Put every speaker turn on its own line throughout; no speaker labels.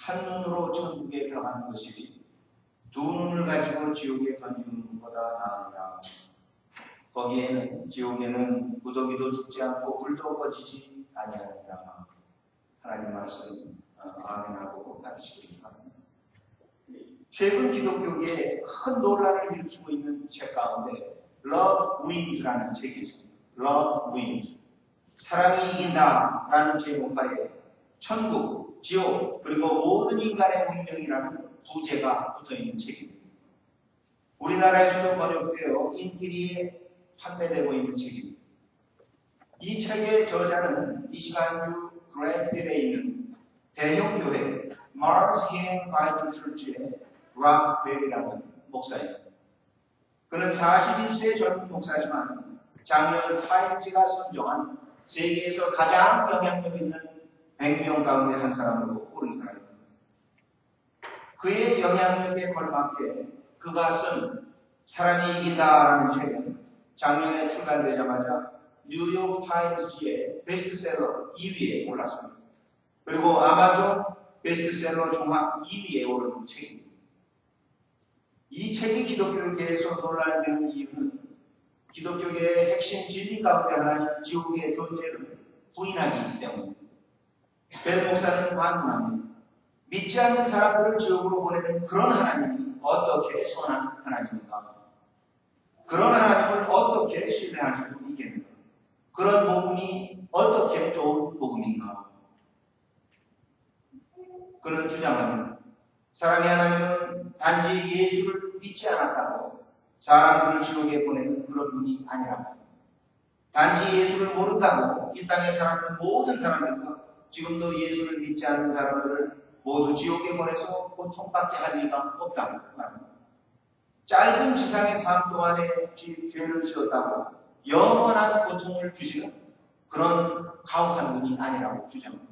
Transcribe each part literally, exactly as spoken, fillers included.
한눈으로 천국에 들어가는 것이 두 눈을 가지고 지옥에 던지는 것보다 나으니라. 거기에는 지옥에는 무더기도 죽지 않고 불도 꺼지지 아니하니라. 하나님 말씀 아멘하고 따르시기 바랍니다. 최근 기독교계에 큰 논란을 일으키고 있는 책 가운데 Love Wins라는 책이 있습니다. Love Wins. 사랑이 이긴다라는 제목하에 천국, 지옥, 그리고 모든 인간의 운명이라는 부제가 붙어있는 책입니다. 우리나라에서도 번역되어 인기리에 판매되고 있는 책입니다. 이 책의 저자는 미시간주 그랜빌에 있는 대형 교회 Mars Hill Bible Church의 락 벨이라는 목사입니다. 그는 사십일 세 젊은 목사지만 작년 타임지가 선정한 세계에서 가장 영향력 있는 백 명 가운데 한 사람으로 오른 사람입니다. 그의 영향력에 걸맞게 그가 쓴 사랑이 이긴다라는 책은 작년에 출간되자마자 뉴욕 타임즈의 베스트셀러 이 위에 올랐습니다. 그리고 아마존 베스트셀러 종합 이 위에 오른 책입니다. 이 책이 기독교계에서 논란되는 이유는 기독교계의 핵심 진리 가운데 하나인 지옥의 존재를 부인하기 때문입니다. 벨 목사는 반문합니다. 믿지 않는 사람들을 지옥으로 보내는 그런 하나님이 어떻게 선한 하나님인가? 그런 하나님을 어떻게 신뢰할 수 있겠는가? 그런 복음이 어떻게 좋은 복음인가? 그는 주장합니다. 사랑의 하나님은 단지 예수를 믿지 않았다고 사람들을 지옥에 보내는 그런 분이 아니라고. 단지 예수를 모른다고 이 땅에 살았던 모든 사람들과 지금도 예수를 믿지 않는 사람들을 모두 지옥에 보내서 고통받게 할 리가 없다고 말합니다. 짧은 지상의 삶 동안에 죄를 지었다고 영원한 고통을 주시는 그런 가혹한 분이 아니라고 주장합니다.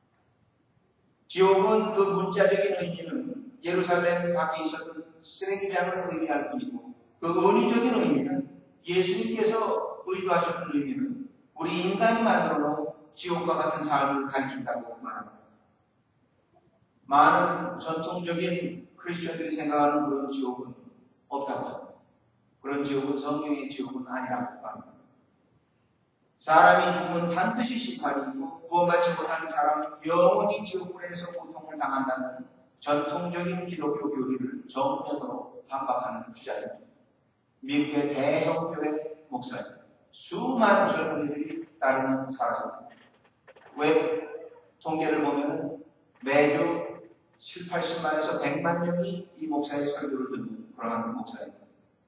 지옥은 그 문자적인 의미는 예루살렘 밖에 있었던 쓰레기장을 의미할 뿐이고 그 은유적인 의미는 예수님께서 의도하셨던 의미는 우리 인간이 만들어 놓은 지옥과 같은 삶을 가리킨다고 말합니다. 많은 전통적인 크리스천들이 생각하는 그런 지옥은 없다고 합니다. 그런 지옥은 성경의 지옥은 아니라고 말합니다. 사람이 죽으면 반드시 심판이 있고 구원받지 못하는 사람은 영원히 지옥불에서 고통을 당한다는 전통적인 기독교 교리를 정면으로 반박하는 주자입니다. 미국의 대형 교회 목사입니다. 수많은 젊은이들이 따르는 사람입니다. 웹 통계를 보면 매주 칠팔십만에서 백만 명이 이 목사의 설교를 듣는 그러한 목사입니다.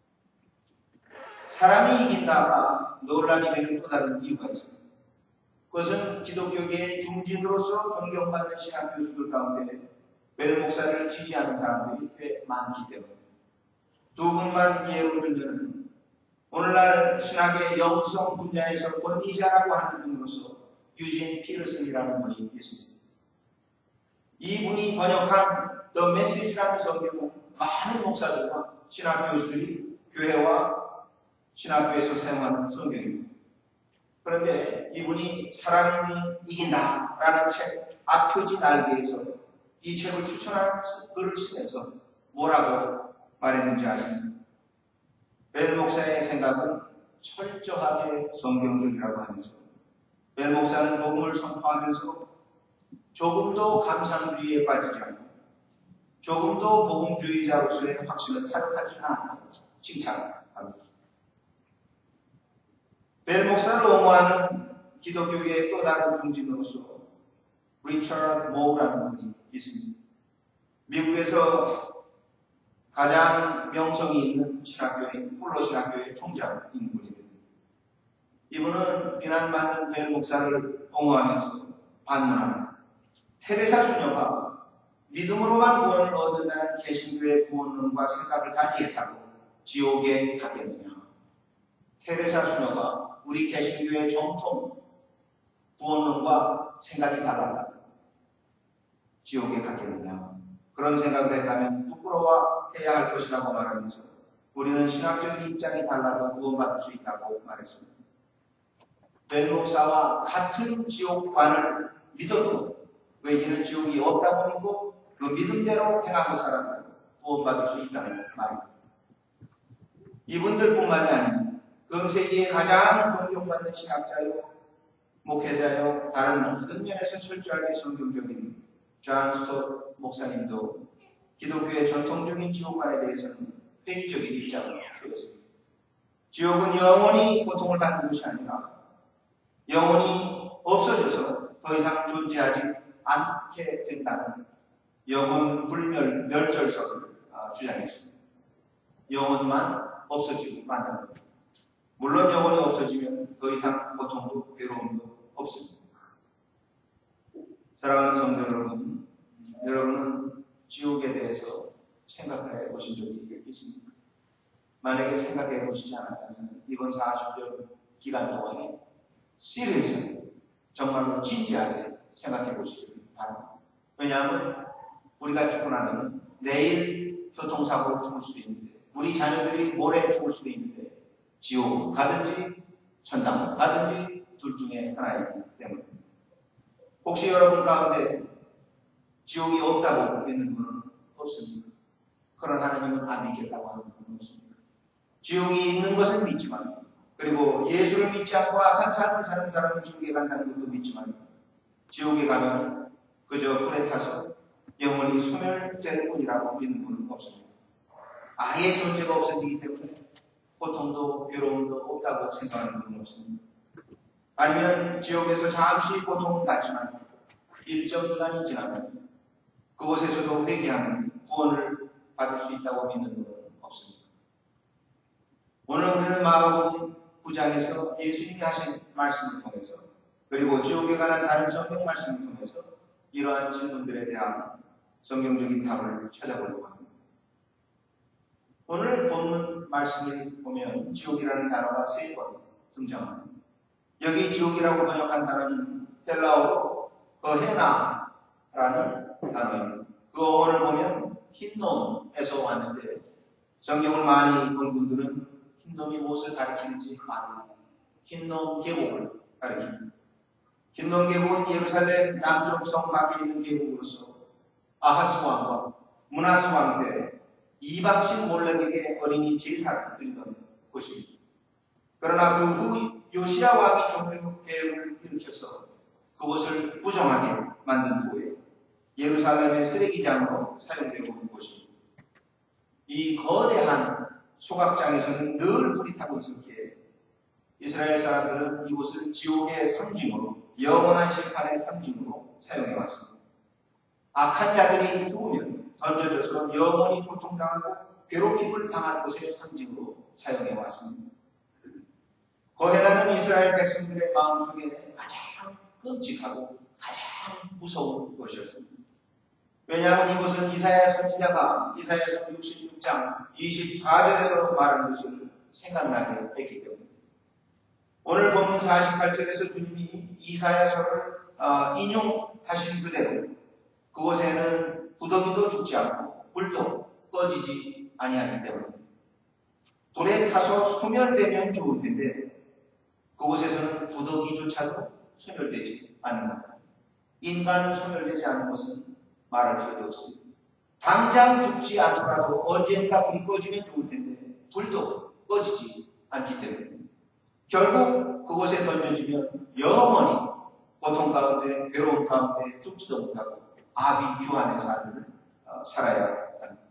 사랑이 이긴다가 논란이 되는 또 다른 이유가 있습니다. 그것은 기독교계의 중진으로서 존경받는 신학 교수들 가운데 벨 목사를 지지하는 사람들이 꽤 많기 때문입니다. 두 분만 예로 들면 오늘날 신학의 영성 분야에서 권위자라고 하는 분으로서 유진 피터슨이라는 분이 있습니다. 이분이 번역한 The Message라는 성경은 많은 목사들과 신학 교수들이 교회와 신학교에서 사용하는 성경입니다. 그런데 이분이 사랑이 이긴다라는 책 앞표지 날개에서 이 책을 추천한 글을 쓰면서 뭐라고 말했는지 아십니까? 벨 목사의 생각은 철저하게 성경적이라고 하면서 벨 목사는 복음을 선포하면서 조금도 감상주의에 빠지지 않고 조금도 복음주의자로서의 확신을 타협하지 않았다고 칭찬합니다. 벨 목사를 옹호하는 기독교계의 또 다른 중진으로서 리처드 모우라는 분이 있습니다. 미국에서 가장 명성이 있는 신학교인 풀러 신학교의 총장인 분입니다. 이분은 비난받는 벨 목사를 옹호하면서 반문합니다. 테레사 수녀가 믿음으로만 구원을 얻는다는 개신교의 구원론과 생각을 달리했다고 지옥에 가겠느냐? 테레사 수녀가 우리 개신교의 정통 구원론과 생각이 달랐다. 지옥에 가겠느냐? 그런 생각을 했다면 부끄러워해야 할 것이라고 말하면서 우리는 신학적인 입장이 달라도 구원받을 수 있다고 말했습니다. 벨 목사와 같은 지옥관을 믿어도 왜이는 지옥이 없다고 믿고 그 믿음대로 행하고 살아도 구원받을 수 있다는 말입니다. 이분들뿐만이 아닙니다. 금세기에 가장 존경받는 신학자요, 목회자요, 다른 모든 면에서 철저하게 성경적인 존 스tott 목사님도 기독교의 전통적인 지옥관에 대해서는 회의적인 입장을 주었습니다. 지옥은 영원히 고통을 받는 것이 아니라 영원히 없어져서 더 이상 존재하지 않게 된다는 영혼 불멸 멸절설을 주장했습니다. 영혼만 없어지고 만다는 것. 물론 영혼이 없어지면 더 이상 고통도 괴로움도 없습니다. 사랑하는 성도 여러분, 여러분은 지옥에 대해서 생각해 보신 적이 있습니까? 만약에 생각해 보시지 않았다면 이번 사십 년 기간 동안에 시리어스하게 정말로 진지하게 생각해 보시길 바랍니다. 왜냐하면 우리가 죽고 나면 내일 교통사고로 죽을 수도 있는데, 우리 자녀들이 모레 죽을 수도 있는데, 지옥 가든지 천당 가든지 둘 중에 하나이기 때문에 혹시 여러분 가운데 지옥이 없다고 믿는 분은 없습니까? 그런 하나님은 안 믿겠다고 하는 분은 없습니까? 지옥이 있는 것은 믿지만, 그리고 예수를 믿지 않고 악한 삶을 사는 사람은 지옥에 간다는 것도 믿지만, 지옥에 가면 그저 불에 타서 영원히 소멸될 뿐이라고 믿는 분은 없습니다. 아예 존재가 없어지기 때문에 고통도 괴로움도 없다고 생각하는 분은 없습니다. 아니면 지옥에서 잠시 고통은 받지만 일정 기간이 지나면 그곳에서도 회개하는 구원을 받을 수 있다고 믿는 분은 없습니다. 오늘 우리는 마가복음 구 장에서 예수님이 하신 말씀을 통해서, 그리고 지옥에 관한 다른 성경 말씀을 통해서 이러한 질문들에 대한 성경적인 답을 찾아보려고 합니다. 오늘 본문 말씀을 보면 지옥이라는 단어가 세 번 등장합니다. 여기 지옥이라고 번역한 단어는 헬라어로 거헤나라는 단어입니다. 그 어원을 보면 흰놈에서 왔는데, 성경을 많이 본 분들은 흰놈이 무엇을 가리키는지 아는 흰놈 계곡을 가리킵니다. 흰놈 계곡은 예루살렘 남쪽 성 밖에 있는 계곡으로서 아하스 왕과 므낫세 왕 때 이방신 몰렉에게 어린이 제사를 드리던 곳입니다. 그러나 그 후 요시야 왕이 종교 개혁을 일으켜서 그곳을 부정하게 만든 후에 예루살렘의 쓰레기장으로 사용되고 있는 곳입니다. 이 거대한 소각장에서는 늘 불이 타고 있었기에 이스라엘 사람들은 이곳을 지옥의 상징으로, 영원한 심판의 상징으로 사용해왔습니다. 악한 자들이 죽으면 던져져서 영원히 고통당하고 괴롭힘을 당하는 것의 상징으로 사용해왔습니다. 거헤나는 이스라엘 백성들의 마음속에 가장 끔찍하고 가장 무서운 것이었습니다. 왜냐하면 이곳은 이사야 선지자가 이사야서 육십육 장 이십사 절에서 말한 것을 생각나게 했기 때문입니다. 오늘 본문 사십팔 절에서 주님이 이사야서를 어, 인용하신 그대로 그곳에는 구더기도 죽지 않고 불도 꺼지지 아니하기 때문입니다. 불에 타서 소멸되면 좋을 텐데 그곳에서는 구더기조차도 소멸되지 않는다. 인간은 소멸되지 않는 것은 말할 필요도 없습니다. 당장 죽지 않더라도 언젠가 불이 꺼지면 좋을 텐데 불도 꺼지지 않기 때문에 결국 그곳에 던져지면 영원히 고통 가운데, 괴로움 가운데 죽지도 못하고 아비규환의 삶을 어, 살아야 합니다.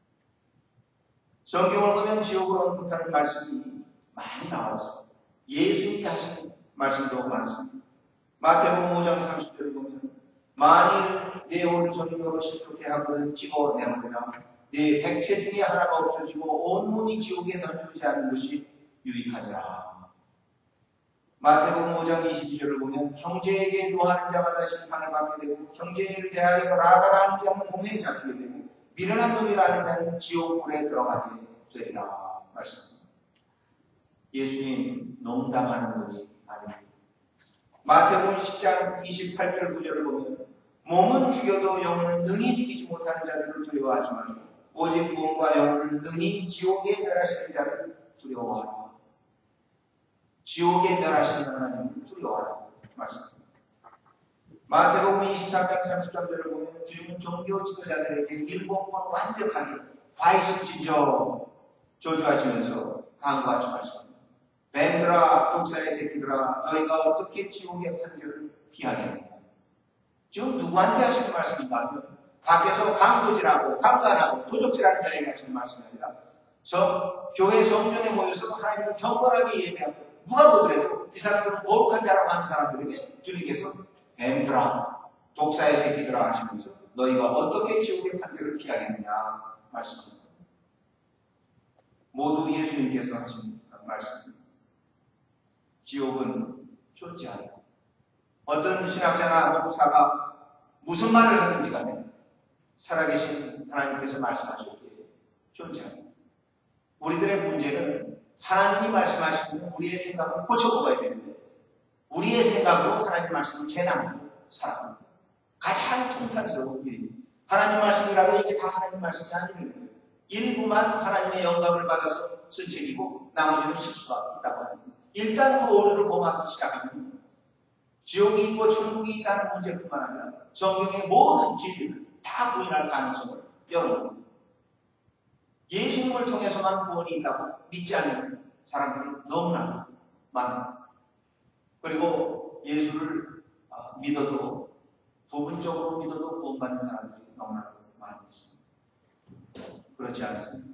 성경을 보면 지옥을 언급하는 말씀이 많이 나와서 예수님이 하신 말씀도 많습니다. 마태복음 오 장 삼십 절을 보면 만일 내 오른손이 너를 실족해 하거든 찍어내버리라. 내 백체 중에 하나가 없어지고 온몸이 지옥에 던져지지 않는 것이 유익하니라. 마태복음 오 장 이십이 절을 보면 형제에게 노하는 자마다 심판을 받게 되고 형제를 대하여 라가라는 자는 몸에 잡히게 되고 미련한 놈이라는 자는 지옥불에 들어가게 되리라 말씀합니다. 예수님 농담하는 분이 아닙니다. 마태복음 십 장 이십팔 절 구 절을 보면 몸은 죽여도 영혼을 능히 죽이지 못하는 자들을 두려워하지 말고 오직 몸과 영혼을 능히 지옥에 멸하시는 자를 두려워하라. 지옥에 멸하시는 하나님을 두려워하라 말씀합니다. 마태복음 이십삼 장 삼십삼 절을 보면 보면 주님은 종교 지도자들에게 일곱 번 완벽하게 과이승진저 저주하시면서 다음과 같이 말씀합니다. 뱀들아, 독사의 새끼들아, 너희가 어떻게 지옥의 판결을 피하겠느냐. 지금 누구한테 하시는 말씀인가 하면 밖에서 강도질하고 강간하고 도적질하는 자에게 하시는 말씀이 아니라 저 교회 성전에 모여서 하나님을 경건하게 예배하고 누가 보더라도 이 사람들은 거룩한 자라고 하는 사람들에게 주님께서 뱀들아, 독사의 새끼들아 하시면서 너희가 어떻게 지옥의 판결을 피하겠느냐 말씀합니다. 모두 예수님께서 하신 말씀입니다. 지옥은 존재한다. 어떤 신학자나 목사가 무슨 말을 하든지 간에 살아계신 하나님께서 말씀하셨기에 존재합니다. 우리들의 문제는 하나님이 말씀하시는 우리의 생각을 고쳐먹어야 되는데 우리의 생각으로 하나님 말씀을 재단하고 살아갑니다. 가장 통탄스러운 일이 하나님 말씀이라도 이게 다 하나님 말씀이 아니는 거예요. 일부만 하나님의 영감을 받아서 쓴 책이고 나머지는 실수가 있다고 합니다. 일단 그 오류를 범하기 시작하면 지옥이 있고 천국이 있다는 문제뿐만 아니라 성경의 모든 진리를 다 부인할 가능성을 열어놓습니다. 예수님을 통해서만 구원이 있다고 믿지 않는 사람들이 너무나 많아요. 그리고 예수를 믿어도 부분적으로 믿어도 구원받는 사람들이 너무나 많이 있습니다. 그렇지 않습니다.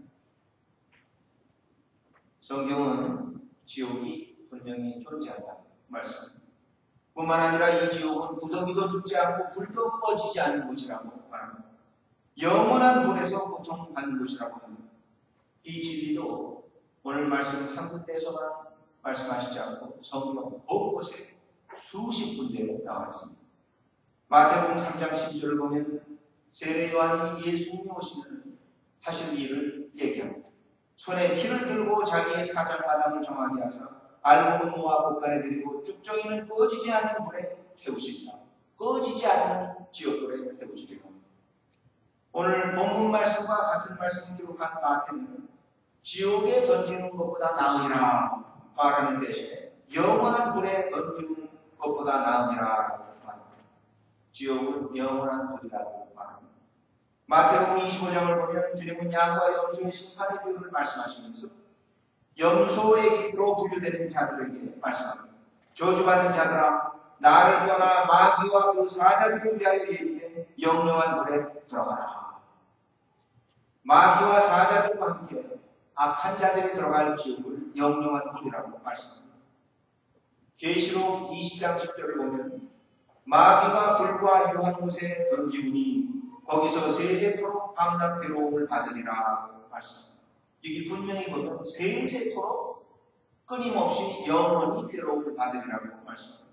성경은 지옥이 분명히 존재한다 말씀합니다. 뿐만 아니라 이 지옥은 구더기도 죽지 않고 불도 꺼지지 않는 곳이라고 말합니다. 영원한 물에서 고통받는 곳이라고 합니다. 이 진리도 오늘 말씀 한 군데에서만 말씀하시지 않고 성경 곳곳에 수십 군데에 나와 있습니다. 마태복음 삼 장 십 절을 보면 세례 요한이 예수님이 오시면 하실 일을 얘기합니다. 손에 피를 들고 자기의 가장마당을 정하게 하사 알곡은 모아 볶아내 드리고 쭉정이는 꺼지지 않는 불에 태우십니다. 꺼지지 않는 지옥불에 태우십니다. 오늘 본문 말씀과 같은 말씀을 기록한 마태는 지옥에 던지는 것보다 나으니라 말하는 대신에 영원한 불에 던지는 것보다 나으니라 말합니다. 지옥은 영원한 불이라고 말합니다. 마태복음 이십오 장을 보면 주님은 양과 염소의 심판의 비유를 말씀하시면서 염소에게로 분류되는 자들에게 말씀합니다. 저주받은 자들아, 나를 떠나 마귀와 그 사자들을 위하여 예비된 영영한 불에 들어가라. 마귀와 사자들과 함께 악한 자들이 들어갈 지옥을 영영한 불이라고 말씀합니다. 계시록 이십 장 십 절을 보면 마귀가 불과 유한 곳에 던지우니 거기서 세세토록 밤낮 괴로움을 받으리라 말씀합니다. 여기 분명히 보면 세세토록 끊임없이 영원히 괴로움을 받으리라고 말씀합니다.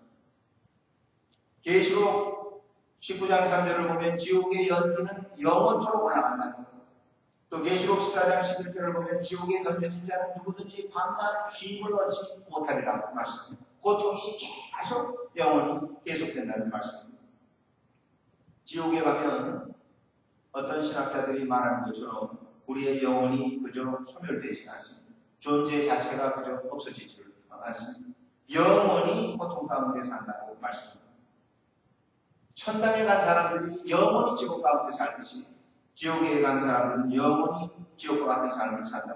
계시록 십구 장 삼 절을 보면 지옥의 연기는 영원토록 올라간다는 것. 또 계시록 십사 장 십일 절을 보면 지옥에 던져진 자는 누구든지 밤낮 쉼을 얻지 못하리라고 말씀합니다. 고통이 계속 영원히 계속된다는 말씀입니다. 지옥에 가면 어떤 신학자들이 말하는 것처럼 우리의 영혼이 그저 소멸되지 않습니다. 존재 자체가 그저 없어지지 않습니다. 영원히 고통 가운데 산다고 말씀합니다. 천당에 간 사람들이 영원히 지옥 가운데 살듯이 지옥에 간 사람들은 영원히 지옥과 같은 삶을 산다.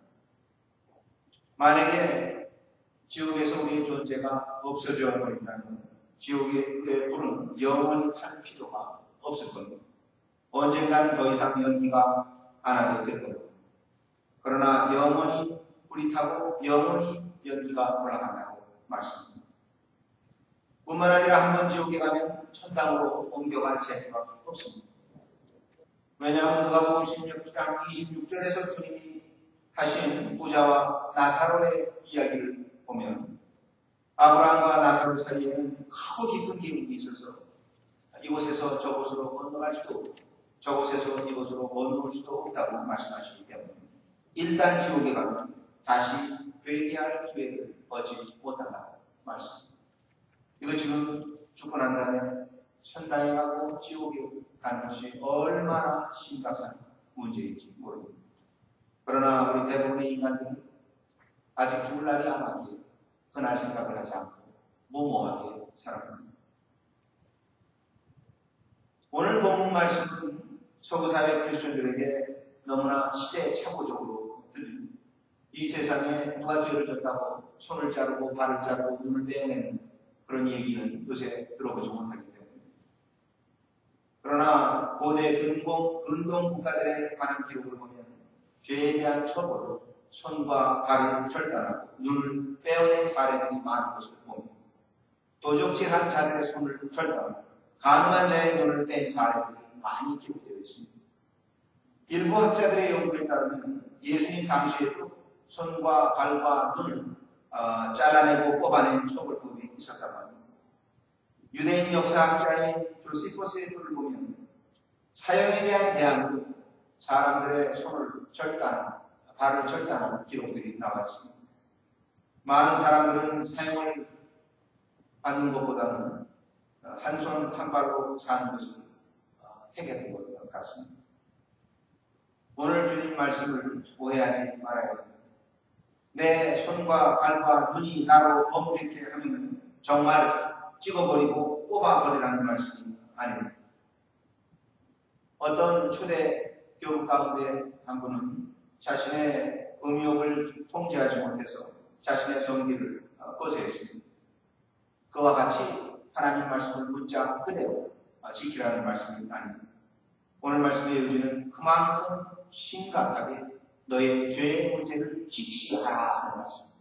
만약에 지옥에서 우리의 존재가 없어져 버린다면 지옥의 불은 영원히 탈 필요가 없을 겁니다. 언젠가는 더 이상 연기가 안 하게 될 겁니다. 그러나 영원히 불이 타고 영원히 연기가 올라간다고 말씀합니다. 뿐만 아니라 한번 지옥에 가면 천당으로 옮겨갈 재주가 없습니다. 왜냐하면 누가복음 십육 장 이십육 절에서 주님이 하신 부자와 나사로의 이야기를 보면 아브라함과 나사로 사이에는 크고 깊은 기둥이 있어서 이곳에서 저곳으로 건너갈 수도 없고 저곳에서 이곳으로 건너올 수도 없다고 말씀하시기 때문에 일단 지옥에 가면 다시 회개할 기회를 얻지 못한다고 말씀합니다. 이거 지금 죽고 난 다음에 천당에 가고 지옥에 가는 것이 얼마나 심각한 문제인지 모릅니다. 그러나 우리 대부분의 인간들은 아직 죽을 날이 안 왔기에 그날 생각을 하지 않고 무모하게 살아갑니다. 오늘 본문 말씀은 서구사회 크리스천들에게 너무나 시대착오적으로 들립니다. 이 세상에 누가 죄를 졌다고 손을 자르고 발을 자르고 눈을 빼내는 그런 얘기는 요새 들어보지 못하기 때문입니다. 그러나 고대 근동, 근동 국가들에 관한 기록을 보면 죄에 대한 처벌로 손과 발을 절단하고 눈을 빼어낸 사례들이 많은 것을 봅니다. 도적질한 자들의 손을 절단하고 가늠한 자의 눈을 뺀 사례들이 많이 기록되어 있습니다. 일부 학자들의 연구에 따르면 예수님 당시에도 손과 발과 눈을 어, 잘라내고 뽑아낸 처벌법이 있었다고 합니다. 유대인 역사학자인 조시퍼스의 글을 보면 사형에 대한 대안으로 사람들의 손을 절단, 발을 절단하는 기록들이 나와 있습니다. 많은 사람들은 사형을 받는 것보다는 한 손 한 발로 사는 것을 택했던 것 같습니다. 오늘 주님 말씀을 오해하지 말아야 합니다. 내 손과 발과 눈이 나로 범죄케 하면 정말 찍어버리고 뽑아버리라는 말씀이 아닙니다. 어떤 초대 교육 가운데 한 분은 자신의 음욕을 통제하지 못해서 자신의 성기를 거스했습니다. 그와 같이 하나님 말씀을 문자 그대로 지키라는 말씀이 아닙니다. 오늘 말씀의 의지는 그만큼 심각하게 너의 죄의 문제를 직시하라 하는 말씀입니다.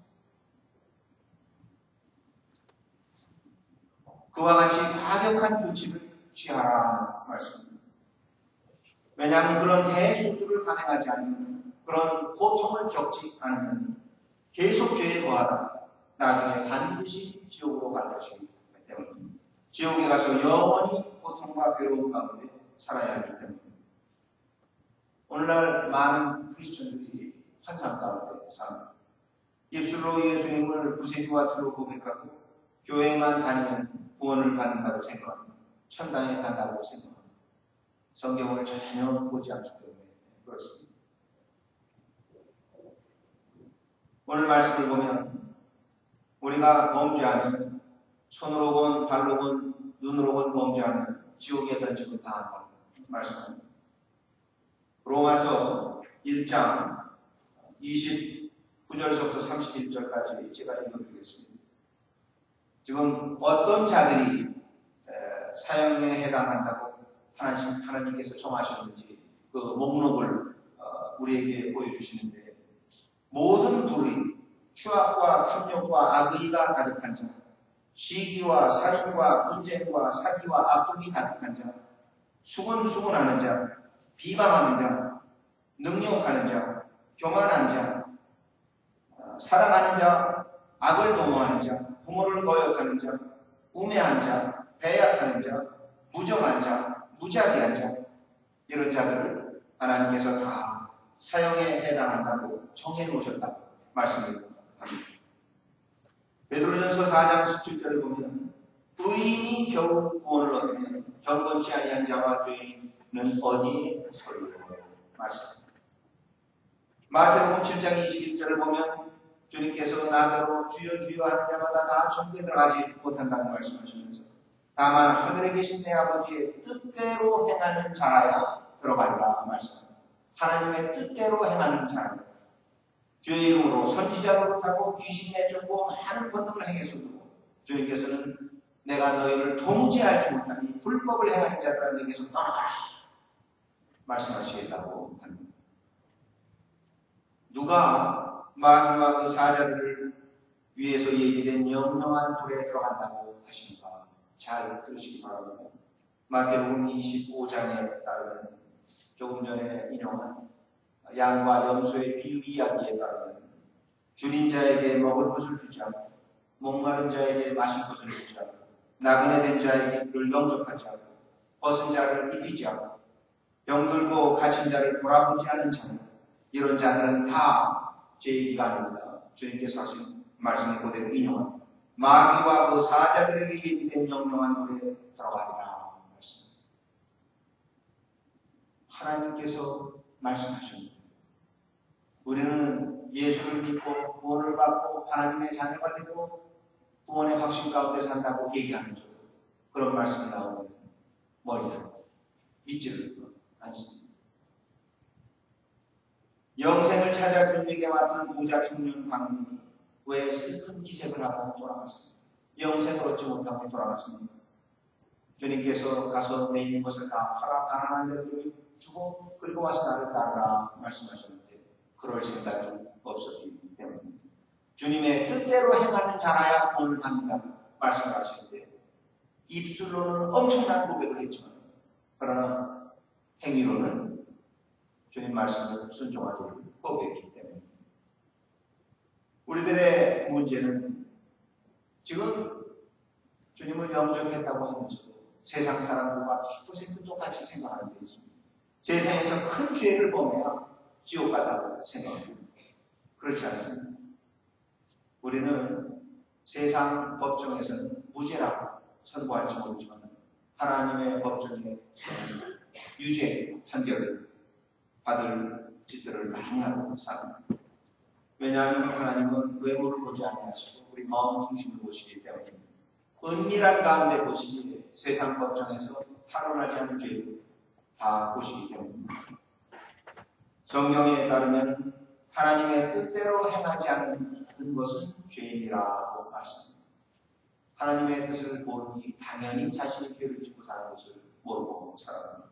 그와 같이 과격한 조치를 취하라 하는 말씀입니다. 왜냐하면 그런 대수술을 감행하지 않으면, 그런 고통을 겪지 않으면 계속 죄에 거하다 나중에 반드시 지옥으로 갈 것이기 때문입니다. 지옥에 가서 영원히 고통과 괴로움 가운데 살아야 하기 때문입니다. 오늘날 많은 크리스천들이 환상 가운데 삽니다. 입술로 예수님을 구세주와 주로 고백하고 교회만 다니면 구원을 받는다고 생각합니다. 천당에 간다고 생각합니다. 성경을 전혀 보지 않기 때문에 그렇습니다. 오늘 말씀을 보면 우리가 범죄하면 손으로 본 발로 본 눈으로 본 범죄하면 지옥에 던지고 당한다고 말씀합니다. 로마서 일 장 이십구 절부터 삼십일 절까지 제가 읽어드리겠습니다. 지금 어떤 자들이 사형에 해당한다고 하나님, 하나님께서 정하셨는지 그 목록을 우리에게 보여주시는데, 모든 불의, 추악과 탐욕과 악의가 가득한 자, 시기와 살인과 분쟁과 사기와 압독이 가득한 자, 수군수군하는 자, 비방하는 자, 능욕하는 자, 교만한 자, 사랑하는 자, 악을 도모하는 자, 부모를 거역하는 자, 우매한 자, 배약하는 자, 무정한 자, 무자비한 자, 이런 자들을 하나님께서 다 사형에 해당한다고 정해놓으셨다고 말씀을 합니다. 베드로전서 사 장 십칠 절을 보면 의인이 겨우 구원을 얻으면 경건치 아니한 자와 죄인은 어디에 서리요 말씀합니다. 마태복음 칠 장 이십일 절을 보면 주님께서 나더러 주여 주여 하는 자마다 다 천국에 들어가지 못한다고 말씀하시면서 다만 하늘에 계신 내 아버지의 뜻대로 행하는 자라야 들어가리라 말씀합니다. 하나님의 뜻대로 행하는 자라. 주의 이름으로 선지자 노릇하고 귀신 내쫓고 많은 권능을 행했어도 주님께서는 내가 너희를 도무지 알지 못하니 불법을 행하는 자들아 내게서 떠나가라 말씀하시겠다고 합니다. 누가 마귀와 그 사자들을 위해서 얘기된 영영한 불에 들어간다고 하십니까? 잘 들으시기 바랍니다. 마태복음 이십오 장에 따르면 조금 전에 인용한 양과 염소의 비유 이야기에 따르면 줄인 자에게 먹을 것을 주지 않고 목마른 자에게 마실 것을 주지 않고 나그네 된 자에게 그를 영접하지 않고 벗은 자를 입히지 않고 병들고 갇힌 자를 돌아보지 않은 자는 이런 자들은 다 제2기가 아닙니다. 주님께서 하신 말씀을 그대로 인용합니다. 마귀와 그 사자들에게 얘기된 영영한 물에 들어가리라 말씀입니다. 하나님께서 말씀하십니다. 우리는 예수를 믿고 구원을 받고 하나님의 자녀가 되고 구원의 확신 가운데 산다고 얘기하면서도 그런 말씀이 나오면 머리가 믿지를 않습니다. 영생을 찾아 주님에게 왔던 부자 청년 방문이 왜 슬픈 기색을 하고 돌아갔습니다. 영생을 얻지 못하고 돌아갔습니다. 주님께서 가서 내 있는 것을 다 팔아 가난한 자들에게 주고 그리고 와서 나를 따르라 말씀하셨는데 그럴 생각이 없었기 때문입니다. 주님의 뜻대로 행하는 자라야 구원을 받는다고 말씀하시는데 입술로는 엄청난 고백을 했지만 그러나 행위로는 주님 말씀을 순종하기를 거부했기 때문입니다. 우리들의 문제는 지금 주님을 영접했다고 하면서도 세상 사람들과 백 퍼센트 똑같이 생각하는 데 있습니다. 세상에서 큰 죄를 범해야 지옥 가다고 생각합니다. 그렇지 않습니다. 우리는 세상 법정에서는 무죄라고 선고할지 모르지만 하나님의 법정에서는 유죄 판결을 받을 짓들을 많이 하고 삽니다. 왜냐하면 하나님은 외모를 보지 아니하시고 우리 마음 중심을 보시기 때문입니다. 은밀한 가운데 보시기에 세상 법정에서 탄원하지 않은 죄를 다 보시기 때문입니다. 성경에 따르면 하나님의 뜻대로 행하지 않는 것은 죄인이라고 말씀합니다. 하나님의 뜻을 모르니 당연히 자신의 죄를 짓고 사는 것을 모르고 살아갑니다.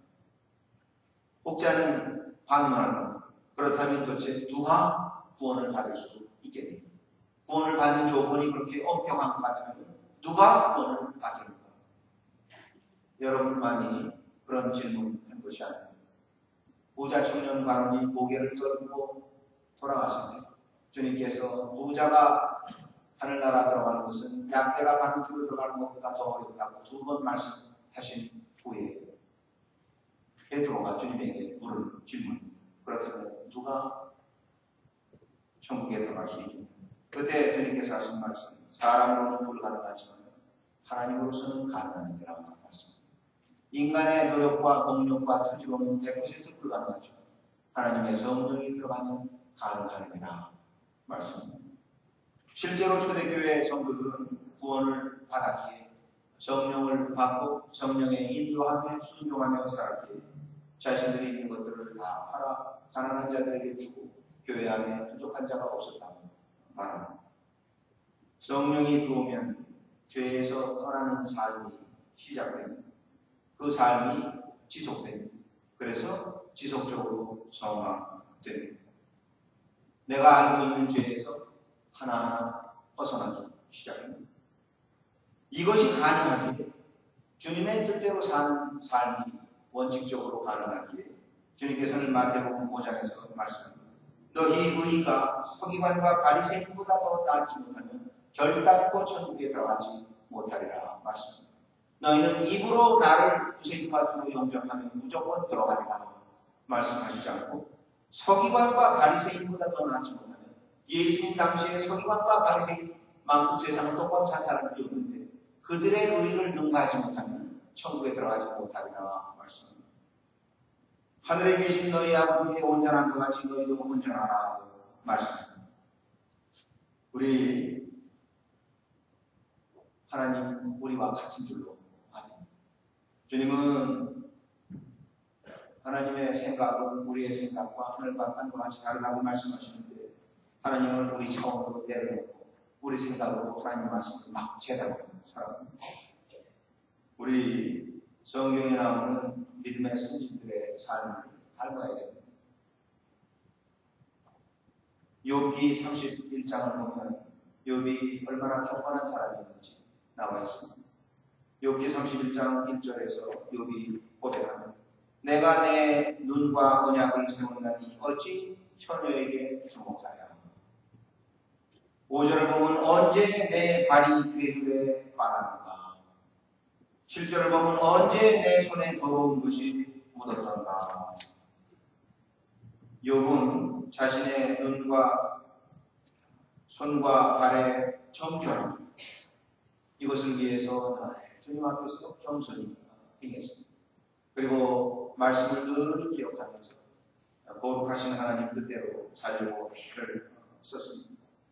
혹자는 반문합니다. 그렇다면 도대체 누가 구원을 받을 수 있겠느냐? 구원을 받는 조건이 그렇게 엄격한 것 같으면 누가 구원을 받을까? 여러분만이 그런 질문한 것이 아닙니다. 부자 청년 관원이 고개를 떨고 돌아갔습니다. 주님께서 부자가 하늘나라 들어가는 것은 양떼가 가는 길로 들어가는 것보다 더 어렵다고 두 번 말씀하신 후에 베드로가 주님에게 물은 질문. 그렇다면 누가 천국에 들어갈 수 있겠냐? 그때 주님께서 하신 말씀. 사람으로는 불가능하지만 하나님으로서는 가능하니라고 말씀합니다. 인간의 노력과 공력과 투지로는 백 퍼센트 불가능하죠. 하나님의 성령이 들어가면 가능하니라 말씀합니다. 실제로 초대교회 성도들은 구원을 받았기에 성령을 받고 성령의 인도함에 순종하며 살았기에 자신들이 있는 것들을 다 팔아 가난한 자들에게 주고 교회 안에 부족한 자가 없었다고 말합니다. 성령이 들어오면 죄에서 떠나는 삶이 시작됩니다. 그 삶이 지속됩니다. 그래서 지속적으로 성화됩니다. 내가 알고 있는 죄에서 하나하나 벗어나기 시작합니다. 이것이 가능하기에 주님의 뜻대로 사는 삶이 원칙적으로 가능하기에 주님께서는 마태복음 오 장에서 말씀합니다. 너희 의의가 서기관과 바리새인보다 더 낫지 못하면 결단코 천국에 들어가지 못하리라 말씀합니다. 너희는 입으로 나를 구세주가 주로 영접하면 무조건 들어가리라 말씀하시지 않고 서기관과 바리새인보다 더 낫지 못하면 예수님 당시에 서기관과 바리새인만큼 세상을 똑바로 산 사람들이 없는데 그들의 의의를 능가하지 못하면 천국에 들어가지 못하리라 말씀합니다. 하늘에 계신 너희 아버지의 온전한 것 같이 너희도 온전하라 말씀합니다. 우리 하나님 우리와 같은 줄로 아멘. 주님은 하나님의 생각은 우리의 생각과 하늘과 땅과 같이 다르다고 말씀하시는데 하나님을 우리 차원으로 내려놓고 우리 생각으로 하나님 말씀을 막 제대로 살아갑니다. 우리 성경에 나오는 믿음의 선진들의 삶을 닮아야 됩니다. 욥기 삼십일 장을 보면 욥이 얼마나 경건한 사람이었는지 나와 있습니다. 욥기 삼십일 장 일 절에서 욥이 고백합니다. 내가 내 눈과 언약을 세웠나니 어찌 처녀에게 주목하랴. 오 절을 보면 언제 내 발이 궤들에 빠르는가. 칠 절을 보면 언제 내 손에 더러운 것이 묻었던가. 욥은 자신의 눈과 손과 발의 정결함 이것을 위해서 주님 앞에서 겸손히 행했습니다. 그리고 말씀을 늘 기억하면서 거룩하신 하나님 뜻대로 살려고 애를 썼습니다.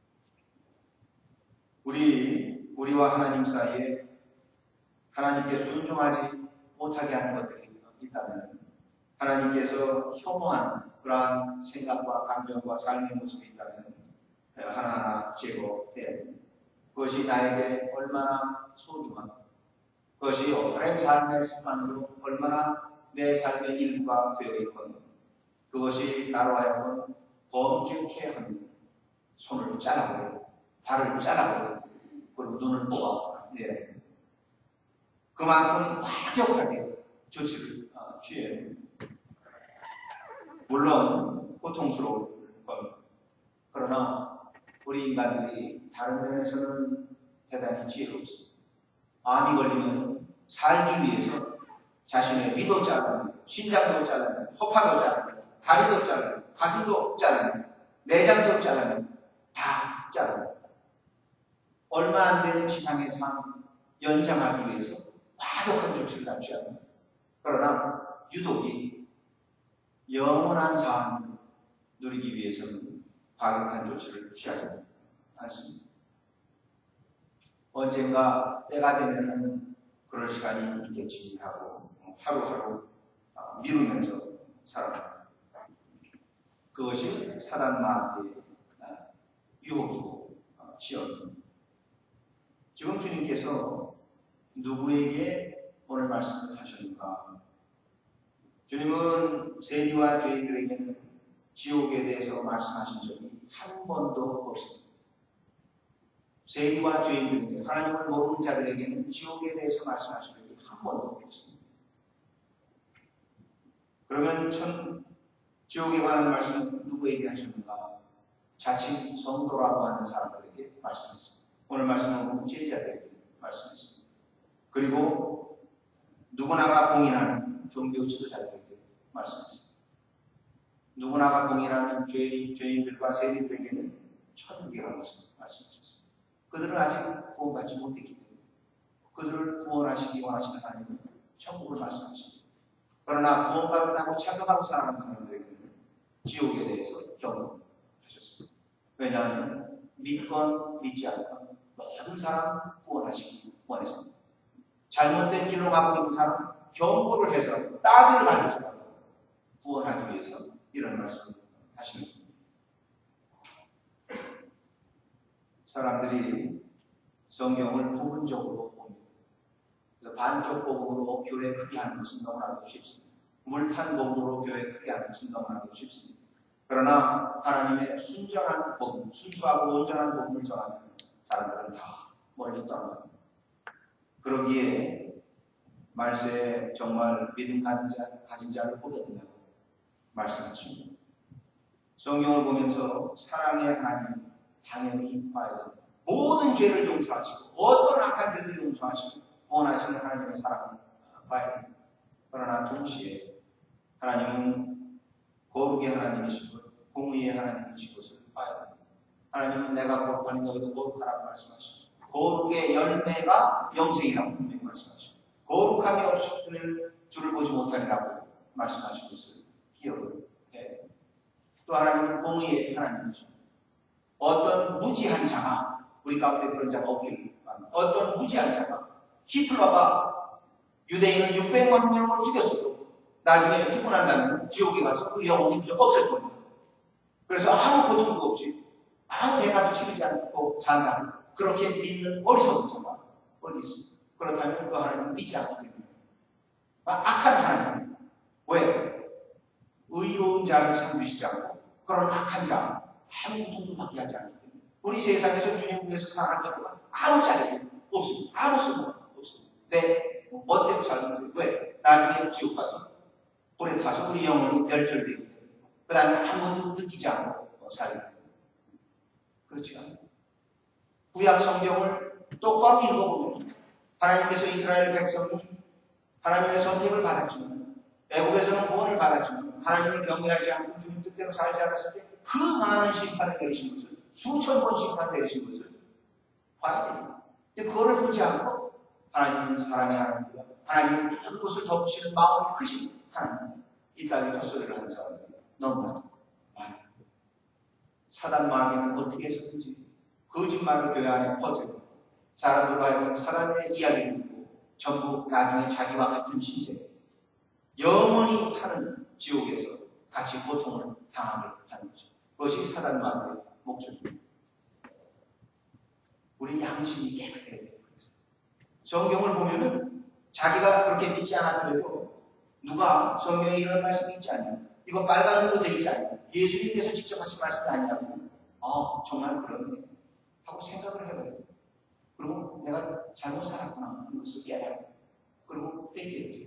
우리, 우리와 하나님 사이에 하나님께 순종하지 못하게 하는 것들이 있다면 하나님께서 혐오하는 그러한 생각과 감정과 삶의 모습이 있다면 하나하나 제거해야 됩니다. 그것이 나에게 얼마나 소중한, 그것이 오랜 삶의 습관으로 얼마나 내 삶의 일부가 되어 있건 그것이 나로 하여금 범죄케 합니다. 손을 잘라버리고 발을 잘라버리고 그리고 눈을 뽑아내야 됩니다. 그만큼 과격하게 조치를 취해야 됩니다. 물론 고통스러울 겁니다. 그러나 우리 인간들이 다른 면에서는 대단히 지혜롭습니다. 암이 걸리면 살기 위해서 자신의 위도 자르고 신장도 자르고 허파도 자르고 다리도 자르고 가슴도 자르고 내장도 자르고 다 자르고 얼마 안 되는 지상의 삶 연장하기 위해서 과격한 조치를 다 취합니다. 그러나 유독이 영원한 삶을 누리기 위해서는 과격한 조치를 취하지 않습니다. 언젠가 때가 되면은 그럴 시간이 있겠지 하고 하루하루 미루면서 살아갑니다. 그것이 사단 마귀의 유혹이고 시험입니다. 지금 주님께서 누구에게 오늘 말씀을 하셨는가? 주님은 세리와 죄인들에게는 지옥에 대해서 말씀하신 적이 한 번도 없습니다. 세리와 죄인들에게, 하나님을 모르는 자들에게는 지옥에 대해서 말씀하신 적이 한 번도 없습니다. 그러면 천, 지옥에 관한 말씀은 누구에게 하셨는가? 자칭 성도라고 하는 사람들에게 말씀했습니다. 오늘 말씀은 제자들에게 말씀했습니다. 그리고 누구나가 공인하는 종교 지도자들에게 말씀했습니다. 누구나가 공인하는 죄인, 죄인들과 세리들에게는 천국이라는 것을 말씀하셨습니다. 그들은 아직 구원받지 못했기 때문에 그들을 구원하시기 원하시는 하나님은 천국을 말씀하십니다. 그러나 구원받는다고 착각하고 살아가는 사람들에게는 지옥에 대해서 경고하셨습니다. 왜냐하면 믿건 믿지 않건 모든 사람 구원하시기 원했습니다. 잘못된 길로 가고 있는 사람 경고를 해서 따귀를 갈려서라도 구원하기 위해서 이런 말씀을 하시는 겁니다. 사람들이 성경을 부분적으로 봅니다. 그래서 반쪽 복음으로 교회 크게 하는 것은 너무나도 쉽습니다. 물탄 복음으로 교회 크게 하는 것은 너무나도 쉽습니다. 그러나 하나님의 순전한 복음, 순수하고 온전한 복음을 전하는 사람들은 다 멀리 떠납니다. 그러기에 말세에 정말 믿음 가진, 자, 가진 자를 보겠느냐고 말씀하십니다. 성경을 보면서 사랑의 하나님 당연히 봐야 됩니다. 모든 죄를 용서하시고 어떤 악한 죄도 용서하시고 구원하시는 하나님의 사랑을 봐야 됩니다. 그러나 동시에 하나님은 거룩의 하나님이시고 공의의 하나님이신 것을 봐야 됩니다. 하나님은 내가 거룩하니 너희도 거룩하라고 말씀하시고 거룩의 열매가 영생이라고 분명히 말씀하시고 거룩함이 없으면 주를 보지 못하리라고 말씀하신 것을 기억을 해야 됩니다. 또 하나님은 공의의 하나님이십니다. 어떤 무지한 자가 우리 가운데 그런 자가 없기를 바랍니다. 어떤 무지한 자가 히틀러가 유대인을 육백만 명을 죽였어도 나중에 죽고 난 다음에 지옥에 가서 그 영혼이 그저 없을 거예요. 그래서 아무 고통도 없이 아무 대가도 치르지 않고 산다. 그렇게 믿는 어리석은 자가 어디 있습니까? 그렇다면 그 하나님은 믿지 않습니다. 악한 하나님. 왜? 의로운 자를 삼으시지 않고 그런 악한 자 아무 고통도 받게 하지 않기 때문에 우리 세상에서 주님 위해서 살아가는 자가 아무 자리도 없습니다. 아무 쓸모가 없습니다. 내 멋대로 살면 왜? 나중에 지옥 가서 불에 타서 우리 영혼이 멸절되기 때문에 그 다음에 아무것도 느끼지 않고 살게 됩니다. 그렇지 않아요. 구약 성경을 똑바로 읽어보면 하나님께서 이스라엘 백성이 하나님의 선택을 받았지만 애국에서는 구원을 받았지만 하나님을 경외하지 않고 주님 뜻대로 살지 않았을 때 그 많은 심판을 내리신 것을 수천 번 심판 내리신 것을 봐야 됩니다. 근데 그거를 보지 않고 하나님은 사랑의 하나님이다. 하나님은 모든 것을 덮으시는 마음이 크신 하나님. 이 따위 헛소리를 하는 사람들이 너무나도 많아요. 사단 마귀는 어떻게 해서든지 거짓말을 교회 안에 퍼뜨리고 사람들과 하여금 사단의 이야기를 듣고 전부 나중에 자기와 같은 신세 영원히 타는 지옥에서 같이 고통을 당하게 하는 거죠. 그것이 사단마귀의 목적입니다. 우리 양심이 깨끗해야 돼요. 성경을 보면은 자기가 그렇게 믿지 않았더라도 누가 성경에 이런 말씀이 있지 않냐? 이거 빨간으로 되어 있지 않냐? 예수님께서 직접 하신 말씀이 아니냐고. 아, 정말 그러네. 하고 생각을 해봐요. 그리고 내가 잘못 살았구나 하는 것을 깨달아요. 그리고 회개해요.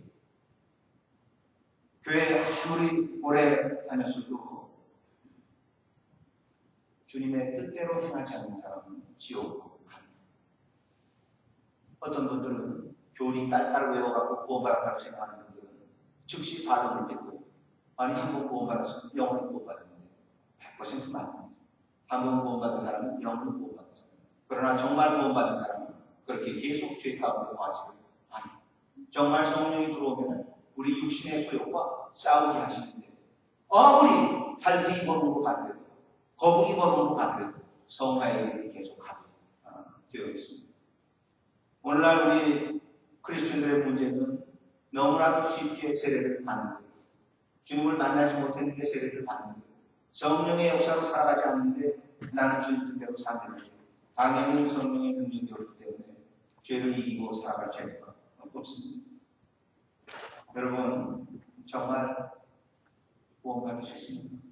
교회 아무리 오래 다녔어도 주님의 뜻대로 행하지 않는 사람은 지옥으로 갑니다. 어떤 분들은 교리 딸딸 외워갖고 구원받았다고 생각하는 분들은 즉시 발음을 믿고, 아니 한 번 구원받았으면 영원히 구원받았는데 백 퍼센트 맞습니다. 한 번 구원받은 사람은 영원히 구원받은 사람. 그러나 정말 구원받은 사람은 그렇게 계속 죄 가운데 거하지를 않아요. 정말 성령이 들어오면 우리 육신의 소욕과 싸우게 하시는데, 아무리 달팽이 버는 것 같아도 거북이 버는 것 같아도 성화의 길을 계속 가게 되어 있습니다. 오늘날 우리 크리스천들의 문제는 너무나도 쉽게 세례를 받는 거예요. 주님을 만나지 못했는데 세례를 받는 거예요. 성령의 역사로 살아가지 않는데 나는 주님 뜻대로 사는 거예요. 당연히 성령의 능력이 없기 때문에 죄를 이기고 살아갈 자유가 없습니다. 여러분, 정말 구원받으셨습니까?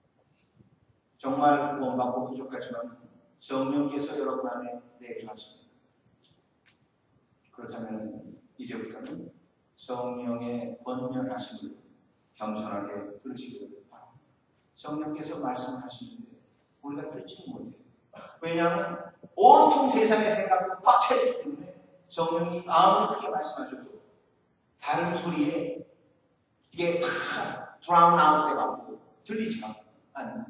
정말 구원받고 부족하지만 성령께서 여러분 안에 내주하십니다. 그렇다면 이제부터는 성령의 권면하심을 겸손하게 들으시기를 바랍니다. 성령께서 말씀하시는데 우리가 듣지 못해요. 왜냐하면 온통 세상의 생각도 꽉 차있기 때문에 성령이 아무리 크게 말씀하셔도 다른 소리에 이게 다 드라운 아웃 돼가지고 들리지가 않는.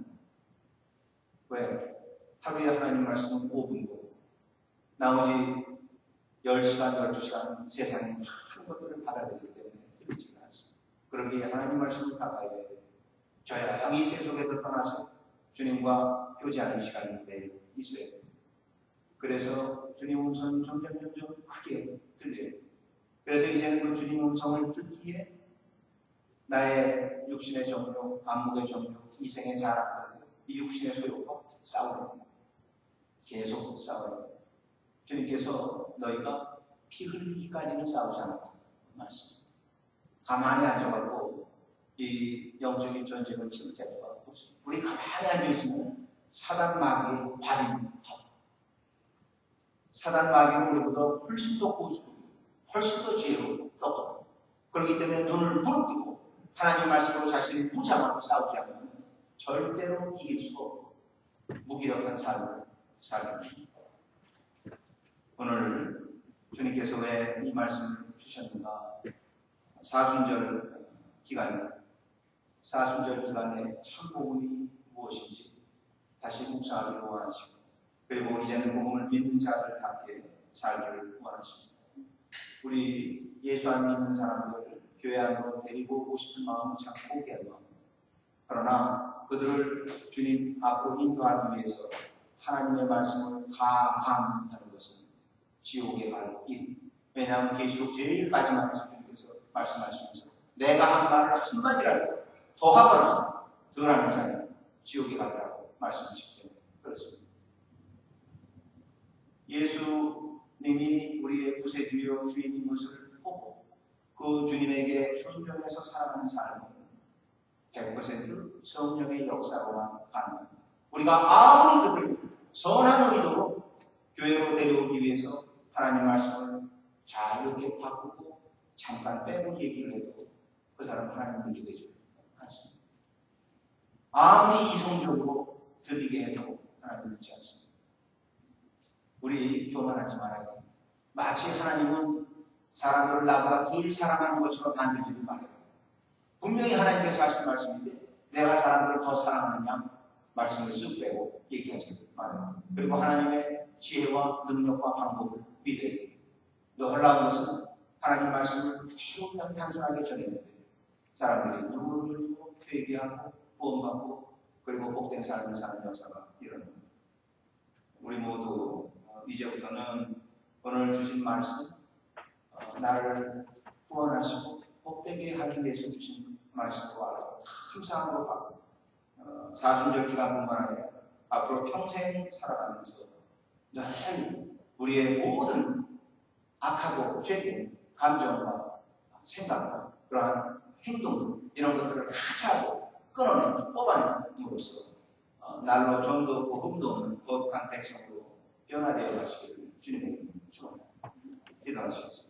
왜? 하루에 하나님 말씀은 오 분도 나머지 열 시간, 열두 시간 세상의 많은 것들을 받아들이기 때문에 들리지가 않습니다. 그러기에 하나님 말씀을 가까이 해야 돼요. 조용히 세속에서 떠나서 주님과 교제하는 시간이 매일 있어야 돼요. 그래서 주님 음성이 점점 점점 크게 들려요. 그래서 이제는 그 주님 음성을 듣기에 나의 육신의 정욕, 안목의 정욕, 이생의 자랑, 이 육신의 소욕과 싸우는 계속 싸워요. 주님께서 너희가 피 흘리기까지는 싸우지 않았다 말씀입니다. 가만히 앉아갖고 이 영적인 전쟁을 치를 자유가 없습니다. 우리 가만히 앉아있으면 사단 마귀의 밥입니다. 사단 마귀는 우리보다 훨씬 더 고수고 훨씬 더 지혜롭고 그렇기 때문에 눈을 부릅뜨고 하나님 말씀으로 자신을 무장하고 싸우지 않으면 절대로 이길 수 없고 무기력한 삶을 살게 됩니다. 오늘 주님께서 왜 이 말씀을 주셨는가? 사순절 기간, 사순절 기간에 참 복음이 무엇인지 다시 묵상하기를 원하시고, 그리고 이제는 복음을 믿는 자들답게 살기를 원하십니다. 우리 예수 안 믿는 사람들을 교회 안으로 데리고 오고 싶은 마음은 참 포기할 마음. 그러나 그들을 주님 앞으로 인도하기 위해서 하나님의 말씀을 가감하는 것은 지옥에 갈 일. 왜냐하면 계시록 제일 마지막에서 주님께서 말씀하시면서 내가 한 말을 한마디라도 더 하거나 덜 하는 자는 지옥에 가리라고 말씀하시기 때문에 그렇습니다. 예수님이 우리의 구세주요 주인인 것을 보고 그 주님에게 순종해서 살아가는 삶은 백 퍼센트 성령의 역사로만 가능합니다. 우리가 아무리 그들을 선한 의도로 교회로 데려오기 위해서 하나님 말씀을 잘 이렇게 바꾸고 잠깐 빼고 얘기를 해도 그 사람 하나님 믿게 되지 않습니다. 아무리 이성적으로 들리게 해도 하나님 믿지 않습니다. 우리 교만하지 말아요. 마치 하나님은 사람들을 나보다 덜 사랑하는 것처럼 만들지를 말아요. 분명히 하나님께서 하신 말씀인데 내가 사람들을 더 사랑하느냐 말씀을 쓱 빼고 얘기하지 말아요. 그리고 하나님의 지혜와 능력과 방법을 믿어야 돼요. 놀라운 것은 하나님 말씀을 그대로 그냥 단순하게 전했는데 사람들이 눈물을 흘리고 회개하고 구원받고 그리고 복된 삶을 사는 역사가 일어납니다. 우리 모두 이제부터는 오늘 주신 말씀 어, 나를 구원하시고 복되게 하기 위해서 주신 말씀과 감사한 것 같고 어, 사순절 기간뿐만 아니라 앞으로 평생 살아가면서 늘 우리의 모든 악하고 죄된 감정과 생각과 그러한 행동 이런 것들을 하차하고 끊어내고 뽑아냄으로써 어, 날로 점도 없고 흠도 없는 거룩한 백성으로 변화되어 가시기를 주님에게 축원합니다. 기도하시겠습니다.